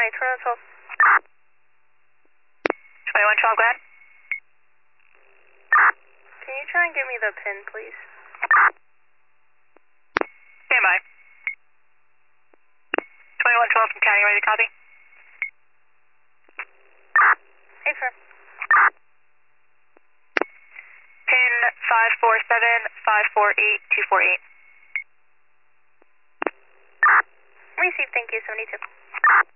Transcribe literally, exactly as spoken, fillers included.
County, Toronto twelve. twenty-one twelve, go ahead. Can you try and give me the pin, please? Stand by. twenty-one twelve from County, ready to copy? Hey, sir. Pin five four seven five four eight two four eight. Receive, thank you, seventy-two.